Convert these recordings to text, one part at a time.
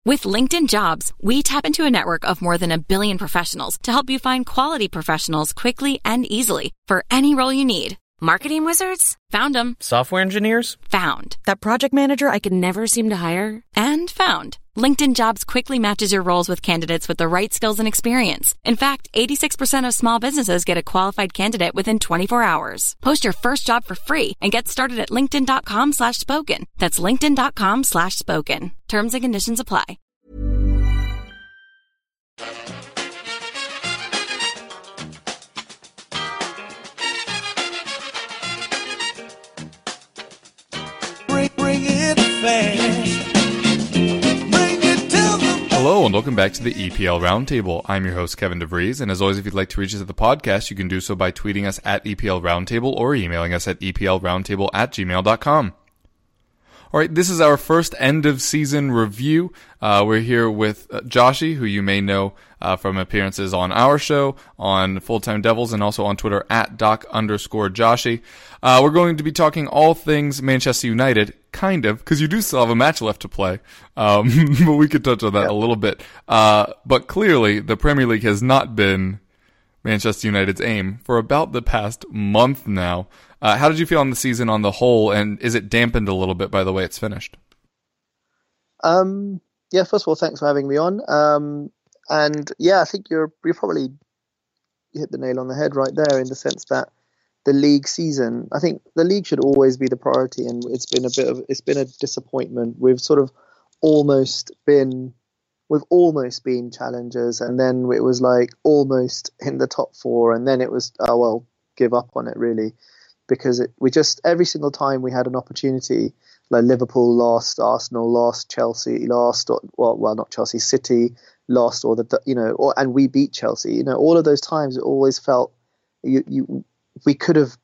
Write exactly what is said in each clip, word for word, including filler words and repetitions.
With LinkedIn Jobs, we tap into a network of more than a billion professionals to help you find quality professionals quickly and easily for any role you need. Marketing wizards? Found them. Software engineers? Found. That project manager I could never seem to hire? And found. LinkedIn Jobs quickly matches your roles with candidates with the right skills and experience. In fact, eighty-six percent of small businesses get a qualified candidate within twenty-four hours. Post your first job for free and get started at linkedin.com slash spoken. That's linkedin.com slash spoken. Terms and conditions apply. Bring, bring it fast. Hello and welcome back to the E P L Roundtable. I'm your host, Kevin DeVries, and as always, if you'd like to reach us at the podcast, you can do so by tweeting us at E P L Roundtable or emailing us at eplroundtable at gmail dot com. Alright, this is our first end-of-season review. Uh, we're here with uh, Joshy, who you may know uh, from appearances on our show, on Full-Time Devils, and also on Twitter at doc underscore Joshy. Uh, we're going to be talking all things Manchester United, kind of, because you do still have a match left to play. Um, but we could touch on that yeah. a little bit. Uh, but clearly, the Premier League has not been Manchester United's aim for about the past month now. Uh, how did you feel on the season on the whole, and is it dampened a little bit by the way it's finished? Um, yeah, first of all, thanks for having me on. Um, and yeah, I think you're you're probably you hit the nail on the head right there in the sense that the league season, I think the league should always be the priority, and it's been a bit of it's been a disappointment. We've sort of almost been we've almost been challengers, and then it was like almost in the top four, and then it was oh well, give up on it really. Because it, we just, every single time we had an opportunity, like Liverpool lost, Arsenal lost, Chelsea lost, or, well, well, not Chelsea, City lost, or the, you know, or, and we beat Chelsea. You know, all of those times, it always felt you, you, we could have,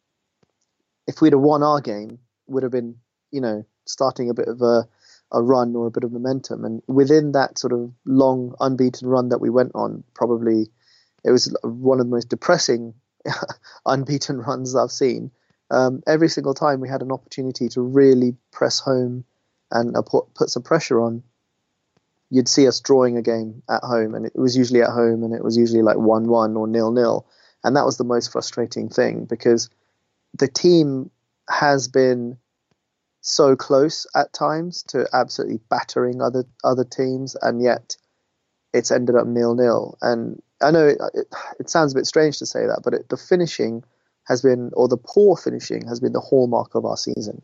if we'd have won our game, would have been, you know, starting a bit of a, a run or a bit of momentum. And within that sort of long unbeaten run that we went on, probably it was one of the most depressing unbeaten runs I've seen. Um, every single time we had an opportunity to really press home and uh, put, put some pressure on, you'd see us drawing a game at home, and it was usually at home, and it was usually like one one or nil nil, and that was the most frustrating thing because the team has been so close at times to absolutely battering other other teams, and yet it's ended up nil nil. And I know it, it, it sounds a bit strange to say that, but it, the finishing has been, or the poor finishing has been the hallmark of our season.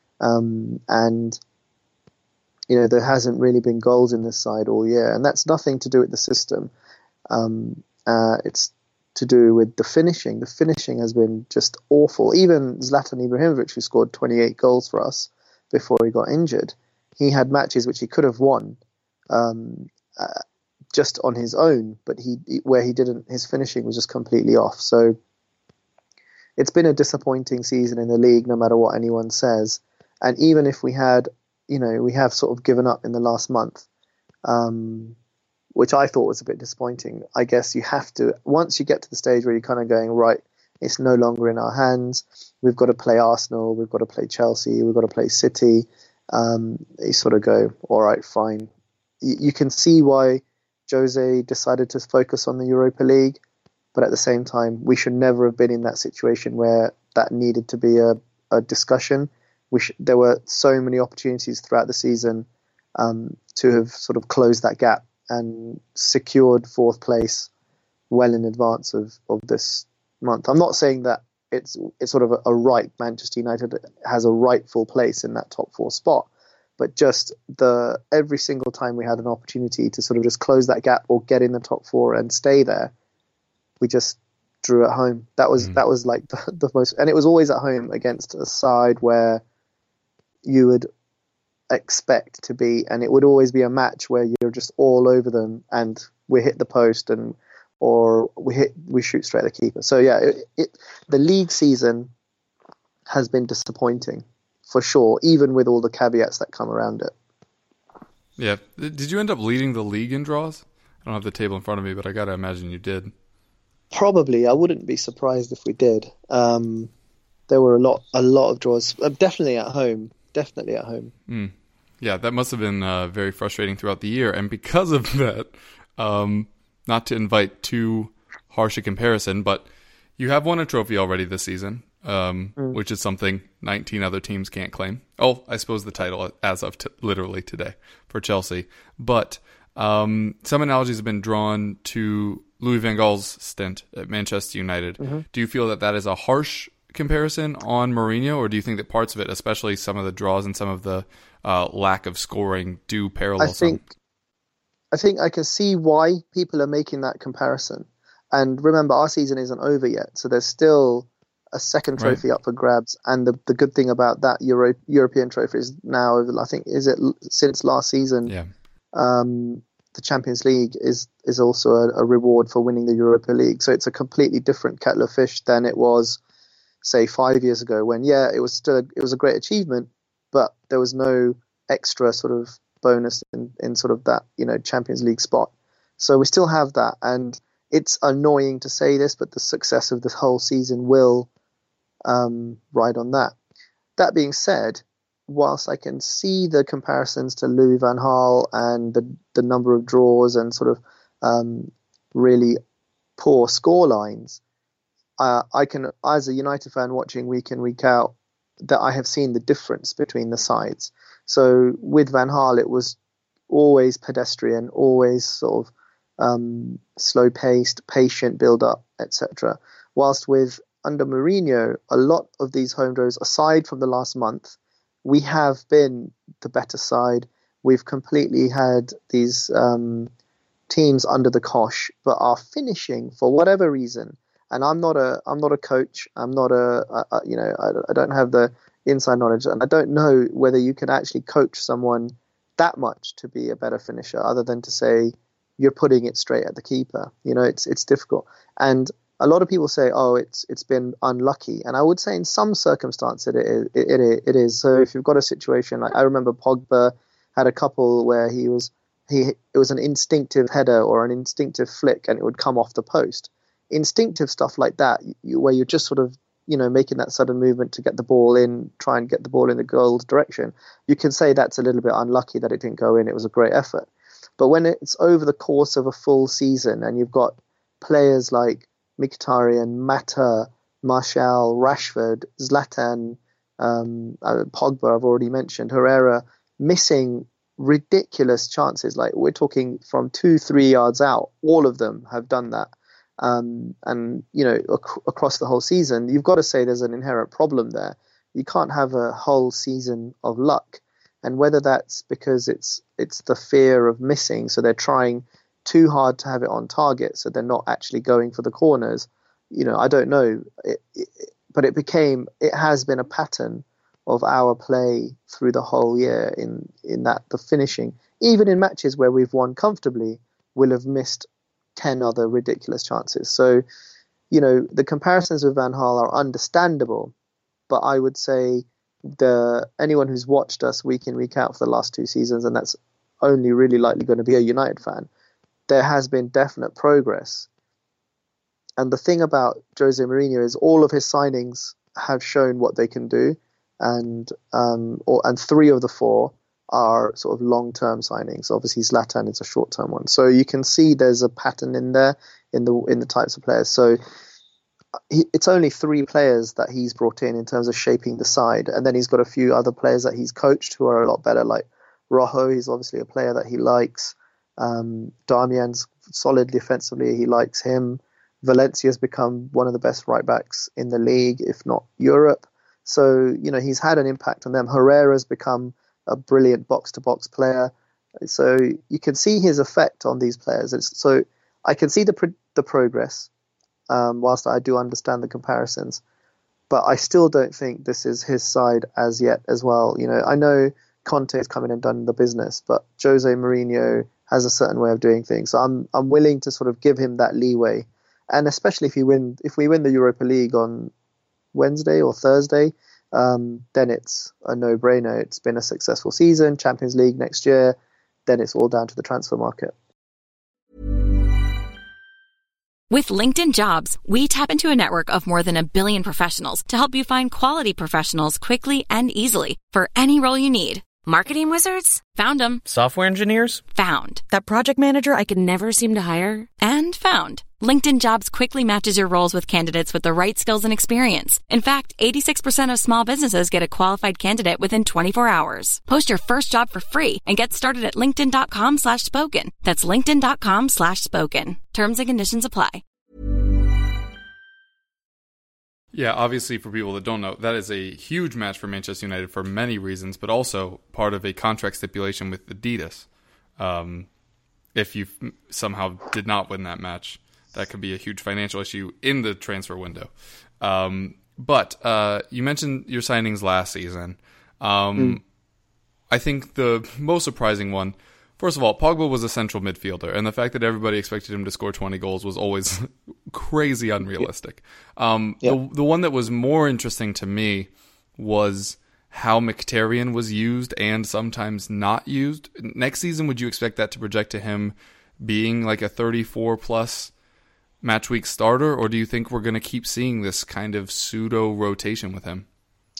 Um, and, you know, there hasn't really been goals in this side all year, and that's nothing to do with the system. Um, uh, it's to do with the finishing. The finishing has been just awful. Even Zlatan Ibrahimovic, who scored twenty-eight goals for us before he got injured, he had matches which he could have won. Um, uh, just on his own, but he where he didn't, his finishing was just completely off. So it's been a disappointing season in the league, no matter what anyone says. And even if we had, you know, we have sort of given up in the last month, um, which I thought was a bit disappointing. I guess you have to, once you get to the stage where you're kind of going, right, it's no longer in our hands. We've got to play Arsenal. We've got to play Chelsea. We've got to play City. Um, you sort of go, all right, fine. You, you can see why Jose decided to focus on the Europa League, but at the same time, we should never have been in that situation where that needed to be a, a discussion. We sh- there were so many opportunities throughout the season um, to have sort of closed that gap and secured fourth place well in advance of, of this month. I'm not saying that it's it's sort of a, a right. Manchester United has a rightful place in that top four spot. But just the every single time we had an opportunity to sort of just close that gap or get in the top four and stay there, we just drew at home. That was mm. that was like the, the most, and it was always at home against a side where you would expect to be, and it would always be a match where you're just all over them, and we hit the post and or we hit we shoot straight at the keeper. So yeah, it, it, the league season has been disappointing. For sure, even with all the caveats that come around it. Yeah. Did you end up leading the league in draws? I don't have the table in front of me, but I got to imagine you did. Probably. I wouldn't be surprised if we did. Um, there were a lot a lot of draws. Uh, definitely at home. Definitely at home. Mm. Yeah, that must have been uh, very frustrating throughout the year. And because of that, um, not to invite too harsh a comparison, but you have won a trophy already this season, um, mm. which is something nineteen other teams can't claim. Oh, I suppose the title as of t- literally today for Chelsea. But um, some analogies have been drawn to Louis van Gaal's stint at Manchester United. Mm-hmm. Do you feel that that is a harsh comparison on Mourinho, or do you think that parts of it, especially some of the draws and some of the uh, lack of scoring, do parallel I think, some? I think I can see why people are making that comparison. And remember, our season isn't over yet, so there's still a second trophy right. up for grabs. And the the good thing about that Euro, European trophy is now, I think, is it since last season, yeah. um, the Champions League is is also a, a reward for winning the Europa League. So it's a completely different kettle of fish than it was, say, five years ago, when, yeah, it was still a, it was a great achievement, but there was no extra sort of bonus in, in sort of that, you know, Champions League spot. So we still have that, and it's annoying to say this, but the success of the whole season will um, ride on that. That being said, whilst I can see the comparisons to Louis van Gaal and the, the number of draws and sort of um, really poor score lines, uh, I can, as a United fan watching week in, week out, that I have seen the difference between the sides. So with Van Gaal, it was always pedestrian, always sort of um, slow-paced, patient build-up, et cetera. Whilst with under Mourinho, a lot of these home draws, aside from the last month, we have been the better side. We've completely had these um, teams under the cosh, but are finishing for whatever reason. And I'm not a, I'm not a coach. I'm not a, a, a you know, I, I don't have the inside knowledge, and I don't know whether you can actually coach someone that much to be a better finisher, other than to say you're putting it straight at the keeper. You know, it's it's difficult. And a lot of people say, oh, it's it's been unlucky. And I would say in some circumstances it is. It, it, it is. So if you've got a situation, like I remember Pogba had a couple where he was, he it was an instinctive header or an instinctive flick and it would come off the post. Instinctive stuff like that, you, where you're just sort of, you know, making that sudden movement to get the ball in, try and get the ball in the goal's direction. You can say that's a little bit unlucky that it didn't go in. It was a great effort. But when it's over the course of a full season and you've got players like Mkhitaryan, Mata, Martial, Rashford, Zlatan, um, uh, Pogba, I've already mentioned, Herrera, missing ridiculous chances. Like we're talking from two, three yards out. All of them have done that. Um, and, you know, ac- across the whole season, you've got to say there's an inherent problem there. You can't have a whole season of luck. And whether that's because it's it's the fear of missing, so they're trying too hard to have it on target, so they're not actually going for the corners. You know, I don't know. It, it, but it became, it has been a pattern of our play through the whole year in, in that the finishing, even in matches where we've won comfortably, will have missed ten other ridiculous chances. So, you know, the comparisons with Van Gaal are understandable, but I would say the anyone who's watched us week in, week out for the last two seasons, and that's only really likely going to be a United fan, there has been definite progress. And the thing about Jose Mourinho is all of his signings have shown what they can do, and um, or, and three of the four are sort of long-term signings. Obviously, Zlatan is a short-term one, so you can see there's a pattern in there in the in the types of players. So he, it's only three players that he's brought in in terms of shaping the side, and then he's got a few other players that he's coached who are a lot better, like Rojo. He's obviously a player that he likes. Um, Darmian's solid defensively. He likes him. Valencia's become one of the best right backs in the league, if not Europe. So, you know, he's had an impact on them. Herrera's become a brilliant box-to-box player. So you can see his effect on these players. It's, so I can see the pro- the progress, um, whilst I do understand the comparisons. But I still don't think this is his side as yet as well. You know, I know Conte's come in and done the business, but Jose Mourinho has a certain way of doing things. So I'm I'm willing to sort of give him that leeway. And especially if he win, if we win the Europa League on Wednesday or Thursday, um, then it's a no-brainer. It's been a successful season. Champions League next year, then it's all down to the transfer market. With LinkedIn Jobs, we tap into a network of more than a billion professionals to help you find quality professionals quickly and easily for any role you need. Marketing wizards? Found them. Software engineers? Found. That project manager I could never seem to hire? And found. LinkedIn Jobs quickly matches your roles with candidates with the right skills and experience. In fact, eighty-six percent of small businesses get a qualified candidate within twenty-four hours. Post your first job for free and get started at linkedin.com slash spoken. That's linkedin.com slash spoken. Terms and conditions apply. Yeah, obviously, for people that don't know, that is a huge match for Manchester United for many reasons, but also part of a contract stipulation with Adidas. Um, if you somehow did not win that match, that could be a huge financial issue in the transfer window. Um, but uh, you mentioned your signings last season. Um, mm. I think the most surprising one, first of all, Pogba was a central midfielder, and the fact that everybody expected him to score twenty goals was always crazy unrealistic. Um, yep. the, the one that was more interesting to me was how Mkhitaryan was used and sometimes not used. Next season, would you expect that to project to him being like a thirty-four plus match week starter, or do you think we're going to keep seeing this kind of pseudo rotation with him?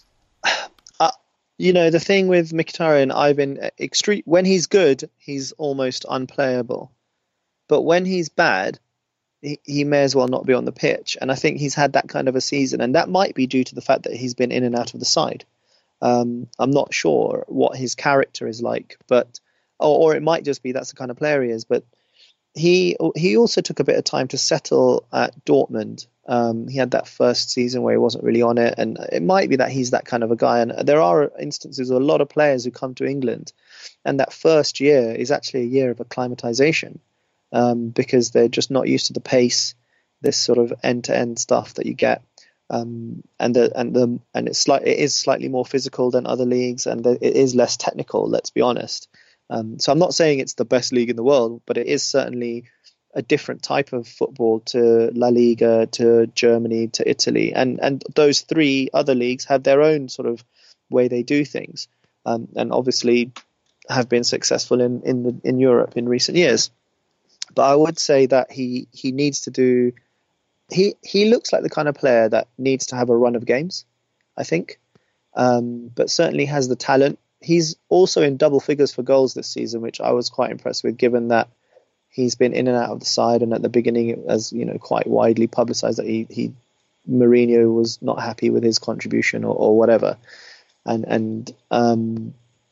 Uh, you know, the thing with Mkhitaryan, I've been extreme. When he's good, he's almost unplayable, but when he's bad, he, he may as well not be on the pitch. And I think he's had that kind of a season, and that might be due to the fact that he's been in and out of the side. Um, I'm not sure what his character is like, but or, or it might just be that's the kind of player he is. But he he also took a bit of time to settle at Dortmund. Um, he had that first season where he wasn't really on it, and it might be that he's that kind of a guy. And there are instances of a lot of players who come to England, and that first year is actually a year of acclimatization um, because they're just not used to the pace, this sort of end-to-end stuff that you get. Um, and the and the and it's slight, it is slightly more physical than other leagues, and the, it is less technical. Let's be honest. Um, so I'm not saying it's the best league in the world, but it is certainly a different type of football to La Liga, to Germany, to Italy, and and those three other leagues have their own sort of way they do things, um, and obviously have been successful in in the, in Europe in recent years. But I would say that he he needs to do. He he looks like the kind of player that needs to have a run of games, I think, um, but certainly has the talent. He's also in double figures for goals this season, which I was quite impressed with, given that he's been in and out of the side, and at the beginning it was, you know, quite widely publicised that he, he Mourinho was not happy with his contribution or, or whatever, and and um,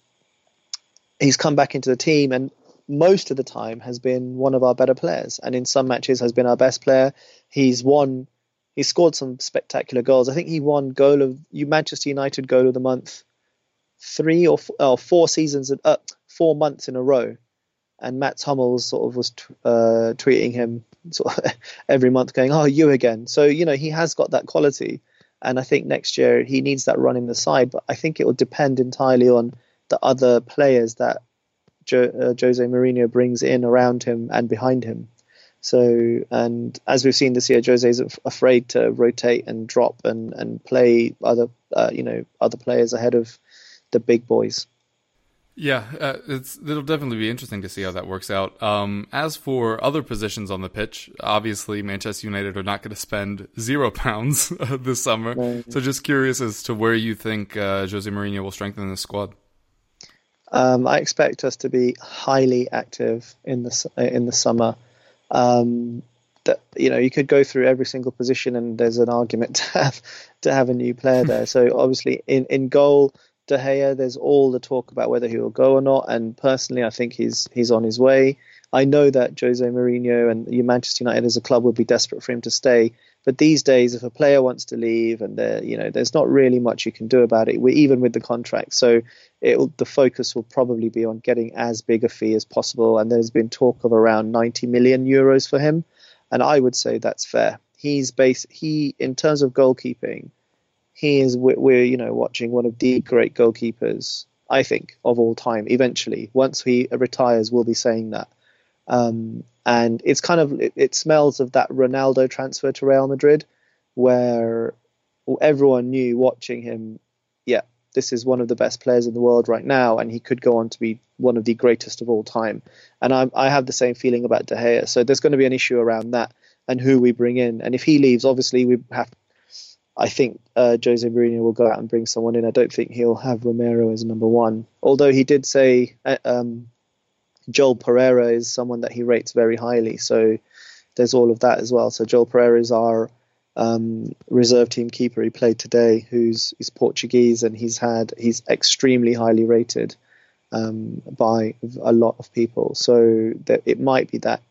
he's come back into the team and most of the time has been one of our better players, and in some matches has been our best player. He's won, he's scored some spectacular goals. I think he won goal of you Manchester United goal of the month three or four, oh, four seasons, uh, four months in a row, and Mats Hummels sort of was t- uh, tweeting him sort of every month, going, "Oh, you again." So you know he has got that quality, and I think next year he needs that run in the side. But I think it will depend entirely on the other players that Jo- uh, Jose Mourinho brings in around him and behind him. So, and as we've seen this year, Jose is af- afraid to rotate and drop and, and play other, uh, you know, other players ahead of the big boys. Yeah, uh, it's, it'll definitely be interesting to see how that works out. Um, as for other positions on the pitch, obviously Manchester United are not going to spend zero pounds this summer. Mm-hmm. So just curious as to where you think uh, Jose Mourinho will strengthen the squad. Um, I expect us to be highly active in the in the summer. Um, that you know, you could go through every single position, and there's an argument to have to have a new player there. So obviously, in, in goal, De Gea, there's all the talk about whether he will go or not. And personally, I think he's he's on his way. I know that Jose Mourinho and Manchester United as a club would be desperate for him to stay. But these days, if a player wants to leave, and you know, there's not really much you can do about it, we, even with the contract. So it'll, the focus will probably be on getting as big a fee as possible. And there's been talk of around ninety million euros for him, and I would say that's fair. He's base he in terms of goalkeeping, he is we're you know watching one of the great goalkeepers, I think, of all time. Eventually, once he retires, we'll be saying that. Um, and it's kind of it, it smells of that Ronaldo transfer to Real Madrid, where everyone knew watching him, yeah, this is one of the best players in the world right now, and he could go on to be one of the greatest of all time. And I, I have the same feeling about De Gea. So there's going to be an issue around that and who we bring in. And if he leaves, obviously we have I think uh, Jose Mourinho will go out and bring someone in. I don't think he'll have Romero as number one. Although he did say uh, um, Joel Pereira is someone that he rates very highly. So there's all of that as well. So Joel Pereira is our um, reserve team keeper. He played today, who's is Portuguese, and he's had he's extremely highly rated um, by a lot of people. So that it might be that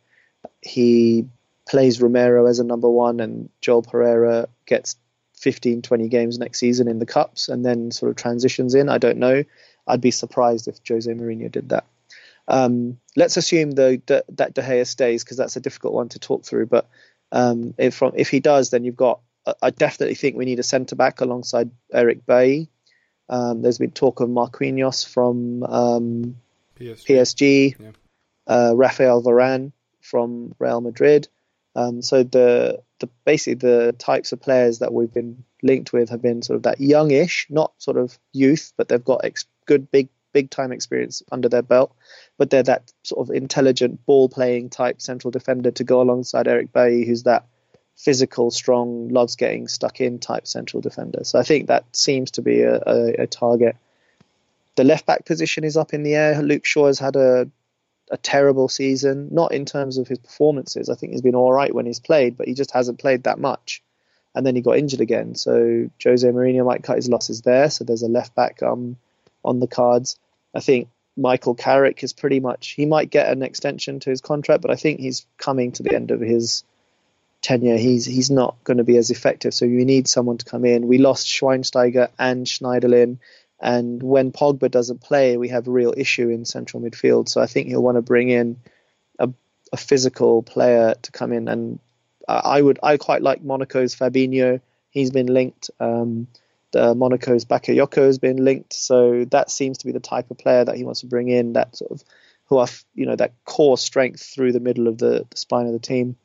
he plays Romero as a number one, and Joel Pereira gets fifteen, twenty games next season in the cups, and then sort of transitions in. I don't know. I'd be surprised if Jose Mourinho did that. Um, let's assume though that, that De Gea stays, because that's a difficult one to talk through. But um, if from, if he does, then you've got. I definitely think we need a centre back alongside Eric Bailly. Um, there's been talk of Marquinhos from um, P S G, P S G yeah. uh, Rafael Varane from Real Madrid. Um, so the the basically the types of players that we've been linked with have been sort of that youngish, not sort of youth, but they've got ex- good big big time experience under their belt. But they're that sort of intelligent ball playing type central defender to go alongside Eric Bailly, who's that physical, strong, loves getting stuck in type central defender. So I think that seems to be a, a, a target. The left back position is up in the air. Luke Shaw has had a a terrible season, not in terms of his performances. I think he's been all right when he's played, but he just hasn't played that much. And then he got injured again. So Jose Mourinho might cut his losses there. So there's a left back um, on the cards. I think Michael Carrick is pretty much, he might get an extension to his contract, but I think he's coming to the end of his tenure. He's he's not going to be as effective. So you need someone to come in. We lost Schweinsteiger and Schneiderlin. And when Pogba doesn't play, we have a real issue in central midfield. So I think he'll want to bring in a, a physical player to come in. And I would, I quite like Monaco's Fabinho. He's been linked. Um, the Monaco's Bakayoko has been linked. So that seems to be the type of player that he wants to bring in. That sort of, who are, you know, that core strength through the middle of the, the spine of the team.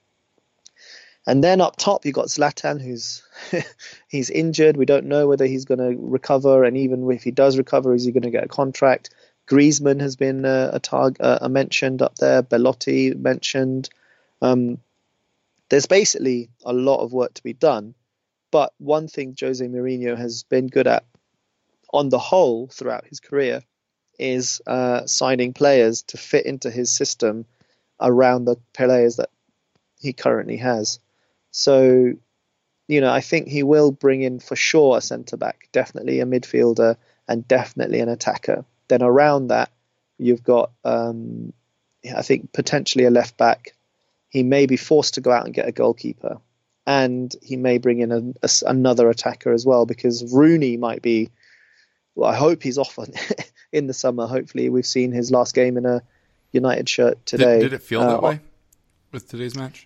And then up top, you've got Zlatan, who's he's injured. We don't know whether he's going to recover. And even if he does recover, is he going to get a contract? Griezmann has been uh, a target uh, mentioned up there. Belotti mentioned. Um, there's basically a lot of work to be done. But one thing Jose Mourinho has been good at on the whole throughout his career is uh, signing players to fit into his system around the players that he currently has. So, you know, I think he will bring in for sure a centre-back, definitely a midfielder, and definitely an attacker. Then around that, you've got, um, I think, potentially a left-back. He may be forced to go out and get a goalkeeper. And he may bring in a, a, another attacker as well, because Rooney might be, well, I hope he's off on, in the summer. Hopefully we've seen his last game in a United shirt today. Did, did it feel uh, that way with today's match?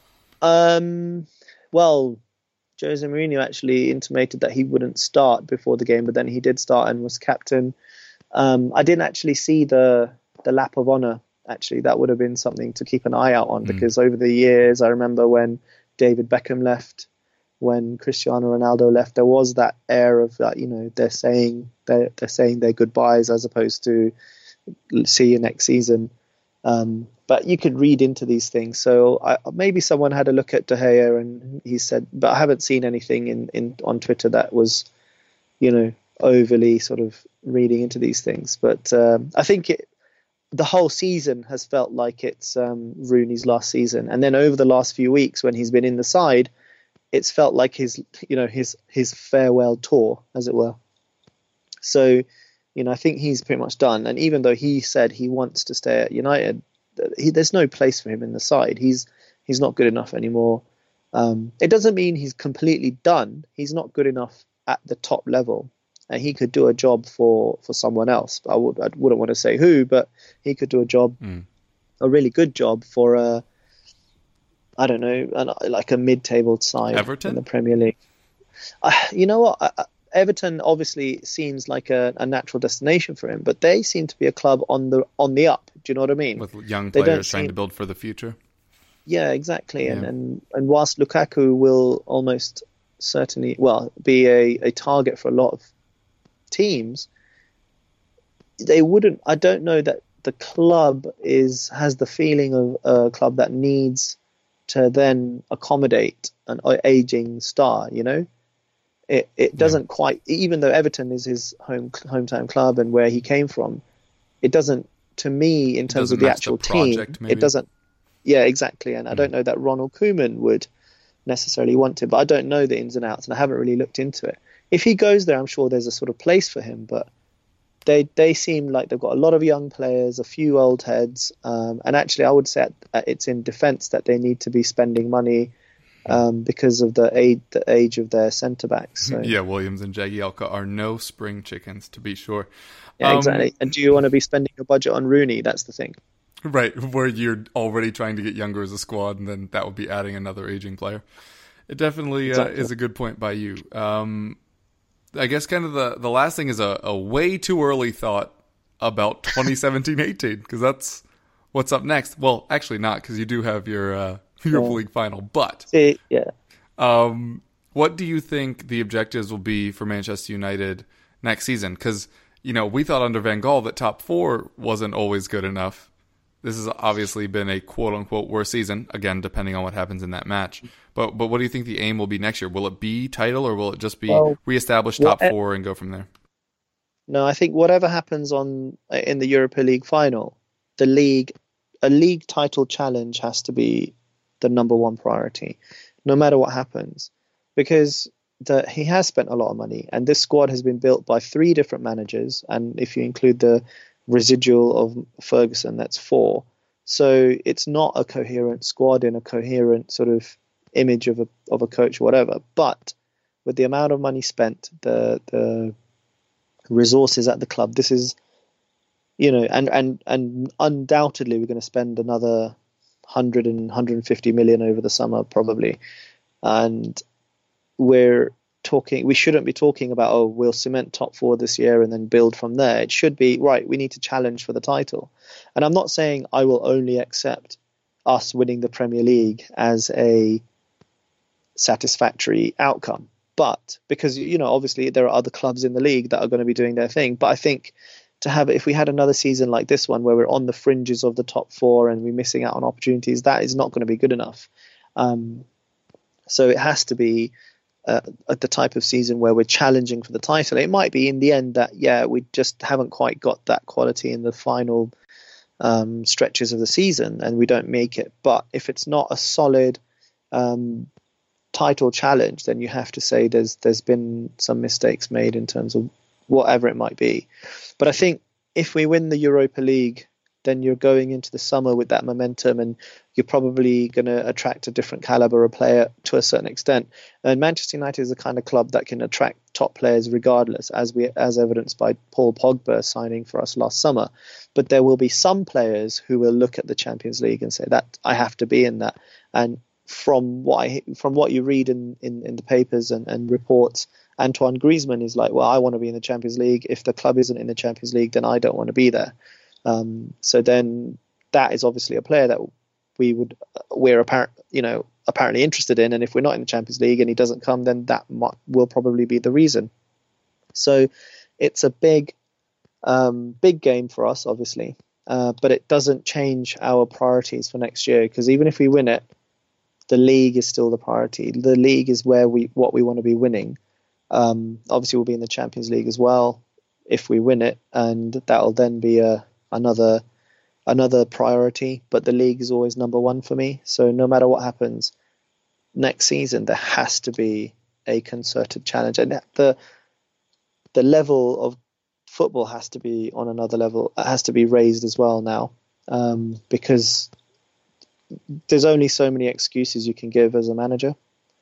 Um, well, Jose Mourinho actually intimated that he wouldn't start before the game, but then he did start and was captain. Um, I didn't actually see the the lap of honour. Actually, that would have been something to keep an eye out on, mm. because over the years, I remember when David Beckham left, when Cristiano Ronaldo left, there was that air of that, you know, they're saying they're, they're saying their goodbyes as opposed to see you next season. Um, but you could read into these things. So I, maybe someone had a look at De Gea and he said, but I haven't seen anything in, in on Twitter that was, you know, overly sort of reading into these things. But um, I think it, the whole season has felt like it's um, Rooney's last season. And then over the last few weeks when he's been in the side, it's felt like his, you know, his, his farewell tour, as it were. So, you know, I think he's pretty much done. And even though he said he wants to stay at United, he, there's no place for him in the side. He's he's not good enough anymore. Um, it doesn't mean he's completely done. He's not good enough at the top level. And he could do a job for, for someone else. I, would, I wouldn't want to say who, but he could do a job, mm. a really good job for, a, I don't know, an, like a mid-table side Everton? in the Premier League. Uh, you know what? I, Everton obviously seems like a, a natural destination for him, but they seem to be a club on the on the up. Do you know what I mean? With young players trying seem... to build for the future. Yeah, exactly. Yeah. And, and and whilst Lukaku will almost certainly, well, be a, a target for a lot of teams, they wouldn't. I don't know that the club is has the feeling of a club that needs to then accommodate an aging star, you know? It it doesn't yeah. quite, even though Everton is his home hometown club and where he came from, it doesn't, to me, in terms of the actual the project, team, maybe. It doesn't. Yeah, exactly. And mm. I don't know that Ronald Koeman would necessarily want to, but I don't know the ins and outs, and I haven't really looked into it. If he goes there, I'm sure there's a sort of place for him, but they they seem like they've got a lot of young players, a few old heads, um, and actually I would say it's in defence that they need to be spending money um, because of the age, the age of their centre-backs. So. Yeah, Williams and Jagielka are no spring chickens, to be sure. Yeah, um, exactly. And do you want to be spending your budget on Rooney? That's the thing. Right, where you're already trying to get younger as a squad, and then that would be adding another aging player. It definitely uh, exactly. is a good point by you. Um, I guess kind of the, the last thing is a, a way too early thought about twenty seventeen eighteen, because that's what's up next. Well, actually not, because you do have your uh, Europa yeah. League final. But See, yeah, um, what do you think the objectives will be for Manchester United next season? Because, you know, we thought under Van Gaal that top four wasn't always good enough. This has obviously been a quote-unquote worse season, again, depending on what happens in that match. But but what do you think the aim will be next year? Will it be title, or will it just be well, reestablish top what, four and go from there? No, I think whatever happens on in the Europa League final, the league, a league title challenge has to be the number one priority, no matter what happens. Because the, he has spent a lot of money, and this squad has been built by three different managers, and if you include the residual of Ferguson, that's four. So it's not a coherent squad in a coherent sort of image of a of a coach or whatever. But with the amount of money spent, the the resources at the club, this is, you know, and and and undoubtedly we're going to spend another one hundred and one hundred fifty million over the summer probably, and we're talking, we shouldn't be talking about, oh, we'll cement top four this year and then build from there. It should be, right, we need to challenge for the title. And I'm not saying I will only accept us winning the Premier League as a satisfactory outcome, but because, you know, obviously there are other clubs in the league that are going to be doing their thing. But I think to have, if we had another season like this one where we're on the fringes of the top four and we're missing out on opportunities, that is not going to be good enough. Um, so it has to be Uh, at the type of season where we're challenging for the title. It might be in the end that, yeah, we just haven't quite got that quality in the final um, stretches of the season and we don't make it. But if it's not a solid um, title challenge, then you have to say there's there's been some mistakes made in terms of whatever it might be. But I think if we win the Europa League, then you're going into the summer with that momentum, and you're probably going to attract a different caliber of player to a certain extent. And Manchester United is the kind of club that can attract top players regardless, as we as evidenced by Paul Pogba signing for us last summer. But there will be some players who will look at the Champions League and say that I have to be in that. And from what I, from what you read in, in, in the papers and, and reports, Antoine Griezmann is like, well, I want to be in the Champions League. If the club isn't in the Champions League, then I don't want to be there. Um, so then that is obviously a player that we would, we're apparent, you know, apparently interested in. And if we're not in the Champions League and he doesn't come, then that might, will probably be the reason. So it's a big, um, big game for us, obviously. Uh, but it doesn't change our priorities for next year, because even if we win it, the league is still the priority. The league is where we, what we want to be winning. Um, obviously we'll be in the Champions League as well if we win it, and that'll then be a, another another priority, but the league is always number one for me. So no matter what happens next season, there has to be a concerted challenge, and the the level of football has to be on another level. It has to be raised as well now, um, because there's only so many excuses you can give as a manager,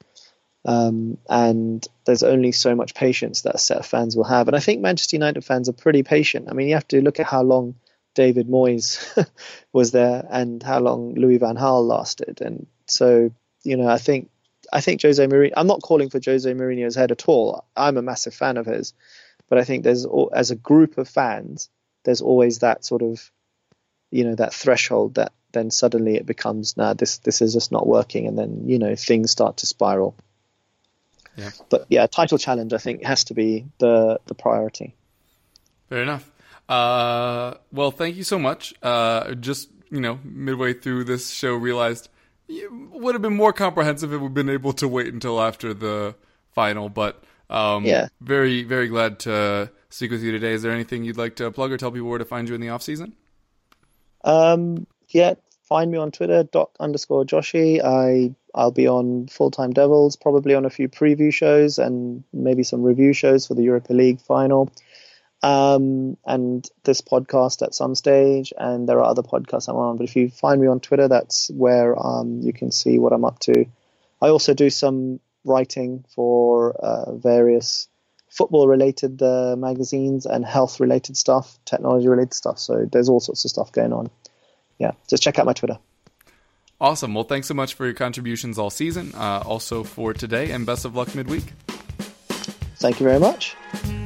um, and there's only so much patience that a set of fans will have. And I think Manchester United fans are pretty patient. I mean, you have to look at how long David Moyes was there and how long Louis van Gaal lasted. And so, you know, I think I think Jose Mourinho, I'm not calling for Jose Mourinho's head at all. I'm a massive fan of his, but I think there's, as a group of fans, there's always that sort of, you know, that threshold that then suddenly it becomes, nah, this this is just not working, and then, you know, things start to spiral. Yeah. But yeah, title challenge, I think, has to be the the priority. Fair enough. Uh, well, thank you so much. Uh, just, you know, midway through this show, realized it would have been more comprehensive if we'd been able to wait until after the final, but Um, yeah. Very, very glad to speak with you today. Is there anything you'd like to plug or tell people where to find you in the off season? Um, yeah, find me on Twitter, doc underscore Joshi. I, I'll be on Full-Time Devils, probably on a few preview shows and maybe some review shows for the Europa League final. Um, and this podcast at some stage, and there are other podcasts I'm on, but if you find me on Twitter, that's where um, you can see what I'm up to. I also do some writing for uh, various football-related uh, magazines and health-related stuff, technology-related stuff, so there's all sorts of stuff going on. Yeah, just check out my Twitter. Awesome. Well, thanks so much for your contributions all season, uh, also for today, and best of luck midweek. Thank you very much.